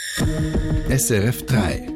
SRF 3.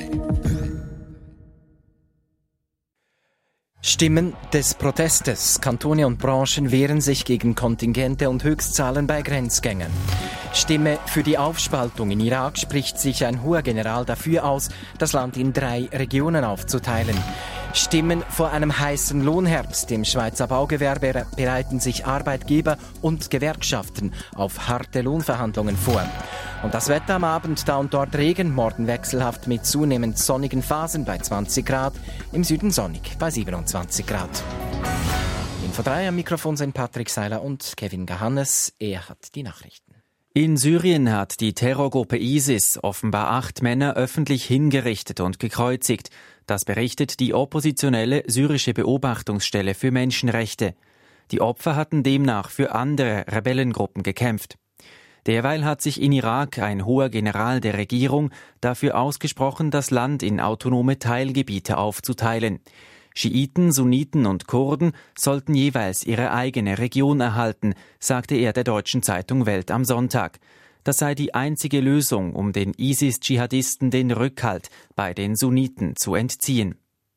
Stimmen des Protestes. Kantone und Branchen wehren sich gegen Kontingente und Höchstzahlen bei Grenzgängern. Stimme für die Aufspaltung. In Irak spricht sich ein hoher General dafür aus, das Land in 3 Regionen aufzuteilen. Stimmen vor einem heißen Lohnherbst. Im Schweizer Baugewerbe bereiten sich Arbeitgeber und Gewerkschaften auf harte Lohnverhandlungen vor. Und das Wetter am Abend, da und dort Regen, morgen wechselhaft mit zunehmend sonnigen Phasen bei 20 Grad, im Süden sonnig bei 27 Grad. Info 3 am Mikrofon sind Patrick Seiler und Kevin Gahannes. Er hat die Nachrichten. In Syrien hat die Terrorgruppe ISIS offenbar 8 Männer öffentlich hingerichtet und gekreuzigt. Das berichtet die oppositionelle syrische Beobachtungsstelle für Menschenrechte. Die Opfer hatten demnach für andere Rebellengruppen gekämpft. Derweil hat sich in Irak ein hoher General der Regierung dafür ausgesprochen, das Land in autonome Teilgebiete aufzuteilen. Schiiten, Sunniten und Kurden sollten jeweils ihre eigene Region erhalten, sagte er der deutschen Zeitung Welt am Sonntag. Das sei die einzige Lösung, um den ISIS-Dschihadisten den Rückhalt bei den Sunniten zu entziehen.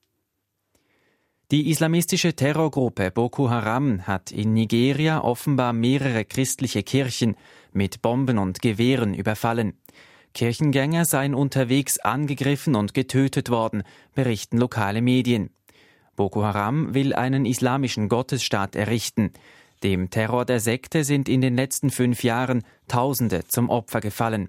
Die islamistische Terrorgruppe Boko Haram hat in Nigeria offenbar mehrere christliche Kirchen mit Bomben und Gewehren überfallen. Kirchengänger seien unterwegs angegriffen und getötet worden, berichten lokale Medien. Boko Haram will einen islamischen Gottesstaat errichten. Dem Terror der Sekte sind in den letzten 5 Jahren Tausende zum Opfer gefallen.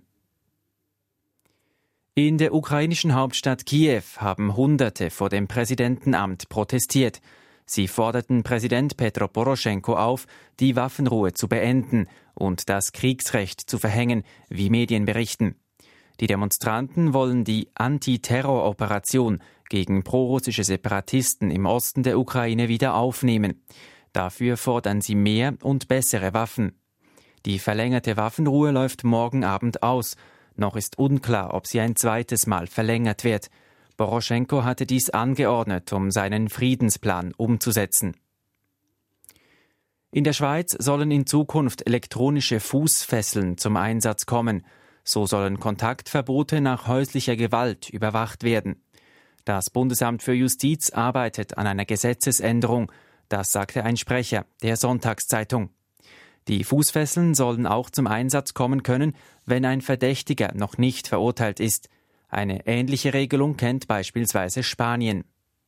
In der ukrainischen Hauptstadt Kiew haben Hunderte vor dem Präsidentenamt protestiert. Sie forderten Präsident Petro Poroschenko auf, die Waffenruhe zu beenden und das Kriegsrecht zu verhängen, wie Medien berichten. Die Demonstranten wollen die Antiterroroperation gegen prorussische Separatisten im Osten der Ukraine wieder aufnehmen. Dafür fordern sie mehr und bessere Waffen. Die verlängerte Waffenruhe läuft morgen Abend aus. Noch ist unklar, ob sie ein zweites Mal verlängert wird. Poroschenko hatte dies angeordnet, um seinen Friedensplan umzusetzen. In der Schweiz sollen in Zukunft elektronische Fußfesseln zum Einsatz kommen. So sollen Kontaktverbote nach häuslicher Gewalt überwacht werden. Das Bundesamt für Justiz arbeitet an einer Gesetzesänderung. Das sagte ein Sprecher der Sonntagszeitung. Die Fußfesseln sollen auch zum Einsatz kommen können, wenn ein Verdächtiger noch nicht verurteilt ist. Eine ähnliche Regelung kennt beispielsweise Spanien.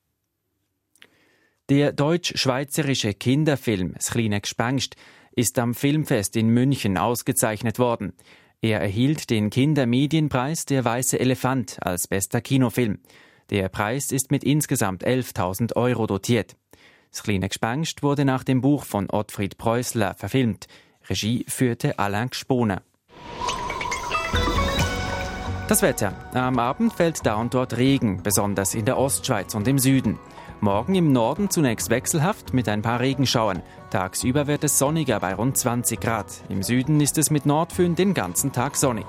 Der deutsch-schweizerische Kinderfilm »S'chline Gspengst« ist am Filmfest in München ausgezeichnet worden. Er erhielt den Kindermedienpreis Der Weiße Elefant als bester Kinofilm. Der Preis ist mit insgesamt 11.000 € dotiert. »S'chline Gspengst« wurde nach dem Buch von Ottfried Preußler verfilmt. Regie führte Alain Gsponer. Das Wetter. Am Abend fällt da und dort Regen, besonders in der Ostschweiz und im Süden. Morgen im Norden zunächst wechselhaft mit ein paar Regenschauern. Tagsüber wird es sonniger bei rund 20 Grad. Im Süden ist es mit Nordföhn den ganzen Tag sonnig.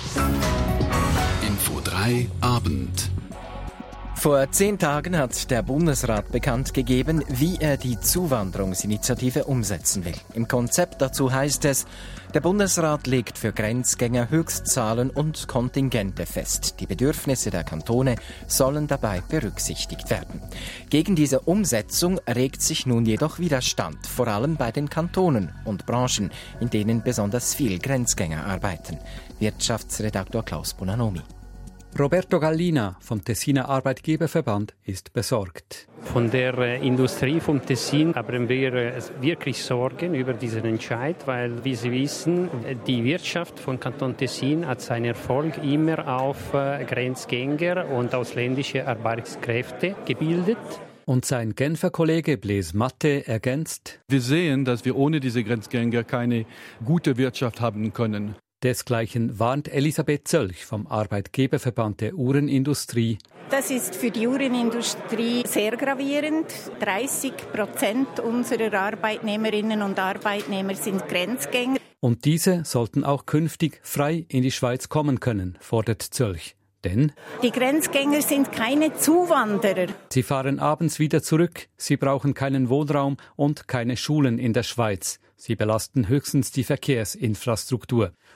Info 3 Abend. Vor 10 Tagen hat der Bundesrat bekannt gegeben, wie er die Zuwanderungsinitiative umsetzen will. Im Konzept dazu heißt es, der Bundesrat legt für Grenzgänger Höchstzahlen und Kontingente fest. Die Bedürfnisse der Kantone sollen dabei berücksichtigt werden. Gegen diese Umsetzung regt sich nun jedoch Widerstand, vor allem bei den Kantonen und Branchen, in denen besonders viel Grenzgänger arbeiten. Wirtschaftsredaktor Klaus Bonanomi. Roberto Gallina vom Tessiner Arbeitgeberverband ist besorgt. Von der Industrie vom Tessin haben wir wirklich Sorgen über diesen Entscheid, weil, wie Sie wissen, die Wirtschaft von Kanton Tessin hat seinen Erfolg immer auf Grenzgänger und ausländische Arbeitskräfte gebildet. Und sein Genfer Kollege Blaise Matte ergänzt: Wir sehen, dass wir ohne diese Grenzgänger keine gute Wirtschaft haben können. Desgleichen warnt Elisabeth Zölch vom Arbeitgeberverband der Uhrenindustrie. Das ist für die Uhrenindustrie sehr gravierend. 30% unserer Arbeitnehmerinnen und Arbeitnehmer sind Grenzgänger. Und diese sollten auch künftig frei in die Schweiz kommen können, fordert Zölch. Denn die Grenzgänger sind keine Zuwanderer. Sie fahren abends wieder zurück, sie brauchen keinen Wohnraum und keine Schulen in der Schweiz. Sie belasten höchstens die Verkehrsinfrastruktur.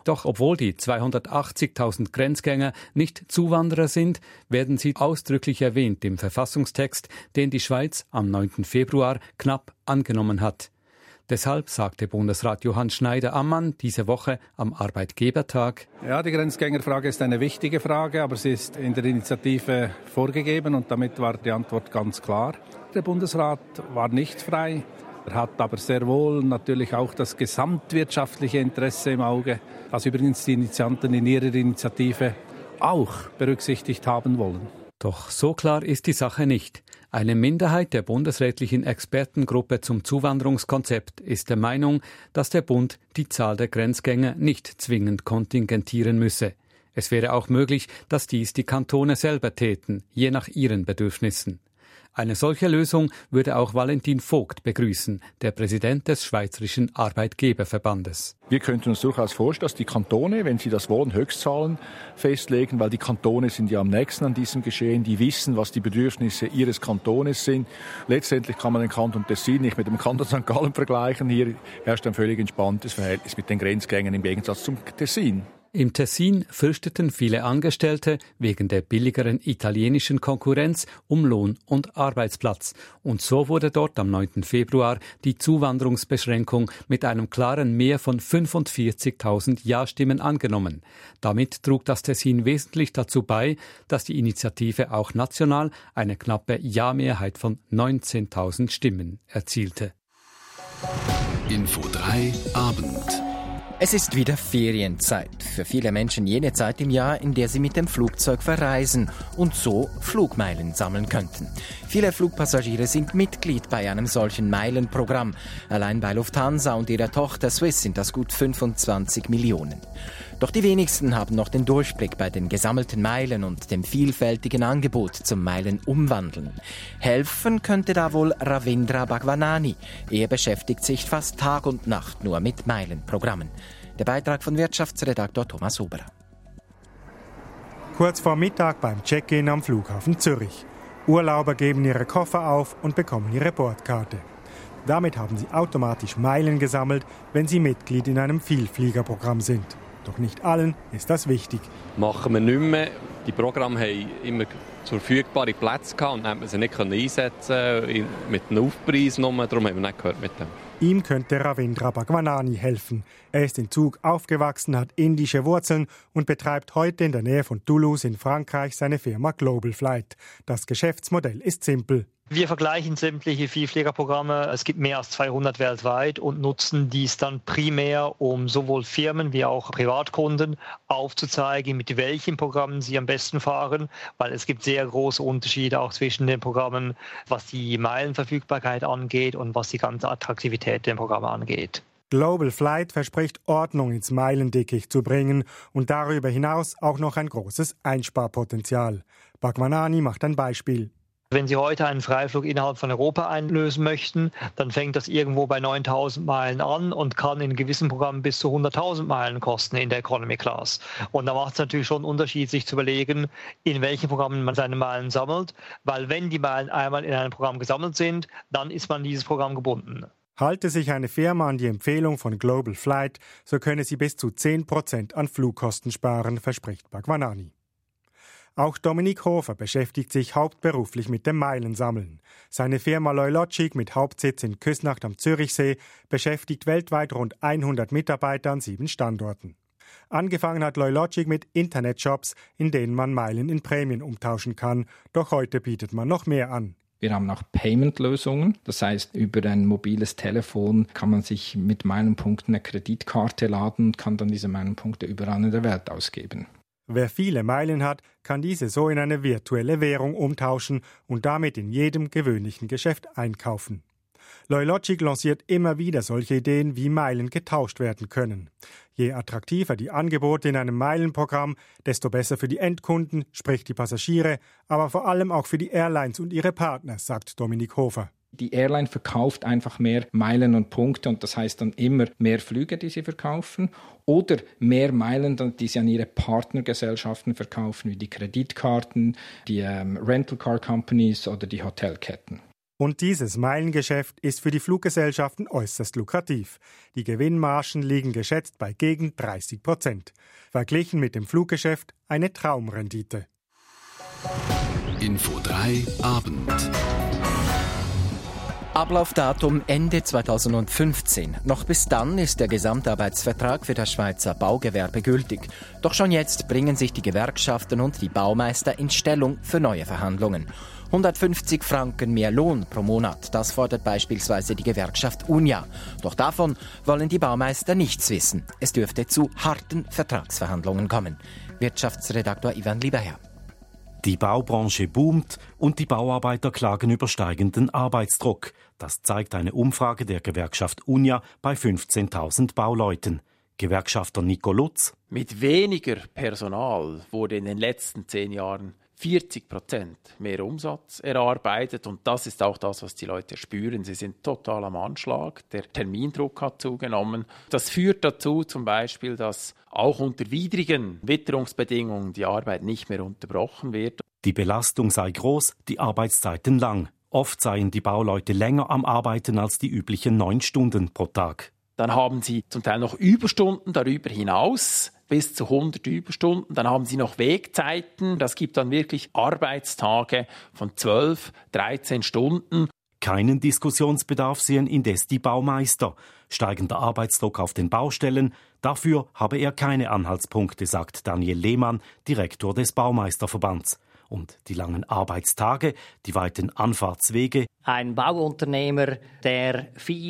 Doch obwohl die 280.000 Grenzgänger nicht Zuwanderer sind, werden sie ausdrücklich erwähnt im Verfassungstext, den die Schweiz am 9. Februar knapp angenommen hat. Deshalb sagte Bundesrat Johann Schneider-Ammann diese Woche am Arbeitgebertag: Ja, die Grenzgängerfrage ist eine wichtige Frage, aber sie ist in der Initiative vorgegeben und damit war die Antwort ganz klar. Der Bundesrat war nicht frei. Er hat aber sehr wohl natürlich auch das gesamtwirtschaftliche Interesse im Auge, das übrigens die Initianten in ihrer Initiative auch berücksichtigt haben wollen. Doch so klar ist die Sache nicht. Eine Minderheit der bundesrätlichen Expertengruppe zum Zuwanderungskonzept ist der Meinung, dass der Bund die Zahl der Grenzgänger nicht zwingend kontingentieren müsse. Es wäre auch möglich, dass dies die Kantone selber täten, je nach ihren Bedürfnissen. Eine solche Lösung würde auch Valentin Vogt begrüßen, der Präsident des Schweizerischen Arbeitgeberverbandes. Wir könnten uns durchaus vorstellen, dass die Kantone, wenn sie das wollen, Höchstzahlen festlegen, weil die Kantone sind ja am nächsten an diesem Geschehen, die wissen, was die Bedürfnisse ihres Kantones sind. Letztendlich kann man den Kanton Tessin nicht mit dem Kanton St. Gallen vergleichen. Hier herrscht ein völlig entspanntes Verhältnis mit den Grenzgängern im Gegensatz zum Tessin. Im Tessin fürchteten viele Angestellte wegen der billigeren italienischen Konkurrenz um Lohn und Arbeitsplatz. Und so wurde dort am 9. Februar die Zuwanderungsbeschränkung mit einem klaren Mehr von 45.000 Ja-Stimmen angenommen. Damit trug das Tessin wesentlich dazu bei, dass die Initiative auch national eine knappe Ja-Mehrheit von 19.000 Stimmen erzielte. Info 3 Abend. Es ist wieder Ferienzeit. Für viele Menschen jene Zeit im Jahr, in der sie mit dem Flugzeug verreisen und so Flugmeilen sammeln könnten. Viele Flugpassagiere sind Mitglied bei einem solchen Meilenprogramm. Allein bei Lufthansa und ihrer Tochter Swiss sind das gut 25 Millionen. Doch die wenigsten haben noch den Durchblick bei den gesammelten Meilen und dem vielfältigen Angebot zum Meilen umwandeln. Helfen könnte da wohl Ravindra Bhagwanani. Er beschäftigt sich fast Tag und Nacht nur mit Meilenprogrammen. Der Beitrag von Wirtschaftsredaktor Thomas Huber. Kurz vor Mittag beim Check-in am Flughafen Zürich. Urlauber geben ihre Koffer auf und bekommen ihre Bordkarte. Damit haben sie automatisch Meilen gesammelt, wenn sie Mitglied in einem Vielfliegerprogramm sind. Doch nicht allen ist das wichtig. Machen wir nicht mehr. Die Programme haben immer zur verfügbare Plätze gehabt und man sie nicht einsetzen mit einem Aufpreis. Darum haben wir nicht gehört mit dem. Ihm könnte Ravindra Bhagwanani helfen. Er ist in Zug aufgewachsen, hat indische Wurzeln und betreibt heute in der Nähe von Toulouse in Frankreich seine Firma Global Flight. Das Geschäftsmodell ist simpel. Wir vergleichen sämtliche Vielfliegerprogramme, es gibt mehr als 200 weltweit und nutzen dies dann primär, um sowohl Firmen wie auch Privatkunden aufzuzeigen, mit welchen Programmen sie am besten fahren, weil es gibt sehr große Unterschiede auch zwischen den Programmen, was die Meilenverfügbarkeit angeht und was die ganze Attraktivität der Programme angeht. Global Flight verspricht, Ordnung ins Meilendickicht zu bringen und darüber hinaus auch noch ein großes Einsparpotenzial. Bhagwanani macht ein Beispiel. Wenn Sie heute einen Freiflug innerhalb von Europa einlösen möchten, dann fängt das irgendwo bei 9.000 Meilen an und kann in gewissen Programmen bis zu 100.000 Meilen kosten in der Economy Class. Und da macht es natürlich schon einen Unterschied, sich zu überlegen, in welchen Programmen man seine Meilen sammelt, weil wenn die Meilen einmal in einem Programm gesammelt sind, dann ist man dieses Programm gebunden. Halte sich eine Firma an die Empfehlung von Global Flight, so könne sie bis zu 10% an Flugkosten sparen, verspricht Bhagwanani. Auch Dominik Hofer beschäftigt sich hauptberuflich mit dem Meilensammeln. Seine Firma Loylogic mit Hauptsitz in Küsnacht am Zürichsee beschäftigt weltweit rund 100 Mitarbeiter an 7 Standorten. Angefangen hat Loylogic mit Internetshops, in denen man Meilen in Prämien umtauschen kann. Doch heute bietet man noch mehr an. Wir haben auch Payment-Lösungen. Das heißt, über ein mobiles Telefon kann man sich mit Meilenpunkten eine Kreditkarte laden und kann dann diese Meilenpunkte überall in der Welt ausgeben. Wer viele Meilen hat, kann diese so in eine virtuelle Währung umtauschen und damit in jedem gewöhnlichen Geschäft einkaufen. Loylogic lanciert immer wieder solche Ideen, wie Meilen getauscht werden können. Je attraktiver die Angebote in einem Meilenprogramm, desto besser für die Endkunden, sprich die Passagiere, aber vor allem auch für die Airlines und ihre Partner, sagt Dominik Hofer. Die Airline verkauft einfach mehr Meilen und Punkte und das heißt dann immer mehr Flüge, die sie verkaufen oder mehr Meilen, die sie an ihre Partnergesellschaften verkaufen, wie die Kreditkarten, die Rental Car Companies oder die Hotelketten. Und dieses Meilengeschäft ist für die Fluggesellschaften äußerst lukrativ. Die Gewinnmargen liegen geschätzt bei gegen 30%. Verglichen mit dem Fluggeschäft eine Traumrendite. Info 3 Abend. Ablaufdatum Ende 2015. Noch bis dann ist der Gesamtarbeitsvertrag für das Schweizer Baugewerbe gültig. Doch schon jetzt bringen sich die Gewerkschaften und die Baumeister in Stellung für neue Verhandlungen. 150 Franken mehr Lohn pro Monat, das fordert beispielsweise die Gewerkschaft Unia. Doch davon wollen die Baumeister nichts wissen. Es dürfte zu harten Vertragsverhandlungen kommen. Wirtschaftsredaktor Ivan Lieberherr. Die Baubranche boomt und die Bauarbeiter klagen über steigenden Arbeitsdruck. Das zeigt eine Umfrage der Gewerkschaft Unia bei 15.000 Bauleuten. Gewerkschafter Nico Lutz: Mit weniger Personal wurde in den letzten 10 Jahren 40% mehr Umsatz erarbeitet und das ist auch das, was die Leute spüren. Sie sind total am Anschlag, der Termindruck hat zugenommen. Das führt dazu zum Beispiel, dass auch unter widrigen Witterungsbedingungen die Arbeit nicht mehr unterbrochen wird. Die Belastung sei groß, die Arbeitszeiten lang. Oft seien die Bauleute länger am Arbeiten als die üblichen 9 Stunden pro Tag. Dann haben sie zum Teil noch Überstunden darüber hinaus, bis zu 100 Überstunden. Dann haben sie noch Wegzeiten. Das gibt dann wirklich Arbeitstage von 12, 13 Stunden. Keinen Diskussionsbedarf sehen indes die Baumeister. Steigender Arbeitsdruck auf den Baustellen, dafür habe er keine Anhaltspunkte, sagt Daniel Lehmann, Direktor des Baumeisterverbands. Und die langen Arbeitstage, die weiten Anfahrtswege. Ein Bauunternehmer, der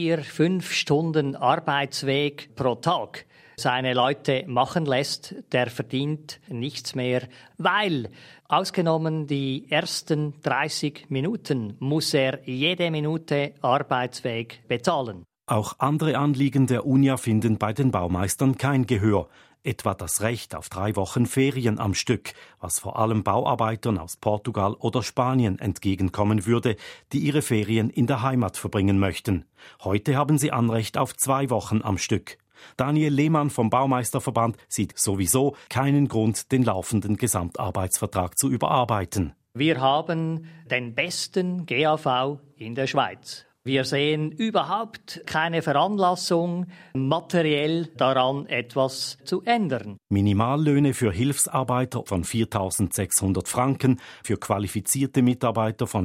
4-5 Stunden Arbeitsweg pro Tag seine Leute machen lässt, der verdient nichts mehr, weil ausgenommen die ersten 30 Minuten muss er jede Minute Arbeitsweg bezahlen. Auch andere Anliegen der Unia finden bei den Baumeistern kein Gehör. Etwa das Recht auf 3 Wochen Ferien am Stück, was vor allem Bauarbeitern aus Portugal oder Spanien entgegenkommen würde, die ihre Ferien in der Heimat verbringen möchten. Heute haben sie Anrecht auf 2 Wochen am Stück. Daniel Lehmann vom Baumeisterverband sieht sowieso keinen Grund, den laufenden Gesamtarbeitsvertrag zu überarbeiten. Wir haben den besten GAV in der Schweiz. Wir sehen überhaupt keine Veranlassung, materiell daran etwas zu ändern. Minimallöhne für Hilfsarbeiter von 4.600 Franken, für qualifizierte Mitarbeiter von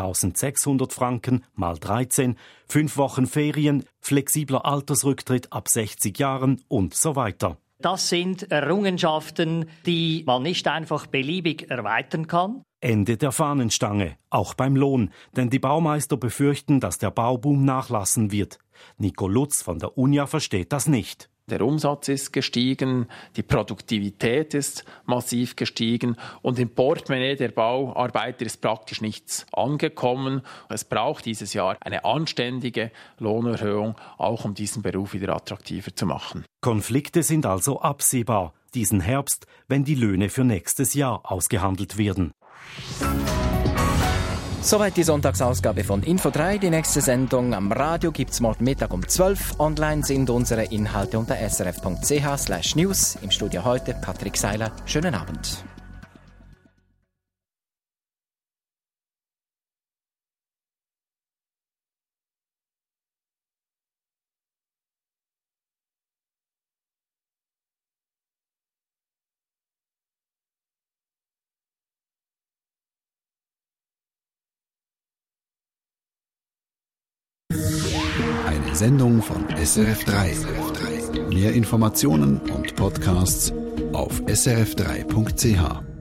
5.600 Franken mal 13, 5 Wochen Ferien, flexibler Altersrücktritt ab 60 Jahren und so weiter. Das sind Errungenschaften, die man nicht einfach beliebig erweitern kann. Ende der Fahnenstange, auch beim Lohn, denn die Baumeister befürchten, dass der Bauboom nachlassen wird. Nico Lutz von der Unia versteht das nicht. Der Umsatz ist gestiegen, die Produktivität ist massiv gestiegen und im Portemonnaie der Bauarbeiter ist praktisch nichts angekommen. Es braucht dieses Jahr eine anständige Lohnerhöhung, auch um diesen Beruf wieder attraktiver zu machen. Konflikte sind also absehbar, diesen Herbst, wenn die Löhne für nächstes Jahr ausgehandelt werden. Soweit die Sonntagsausgabe von Info 3. Die nächste Sendung am Radio gibt's morgen Mittag um 12. Online sind unsere Inhalte unter srf.ch/news. Im Studio heute Patrick Seiler. Schönen Abend. Eine Sendung von SRF 3. Mehr Informationen und Podcasts auf srf3.ch.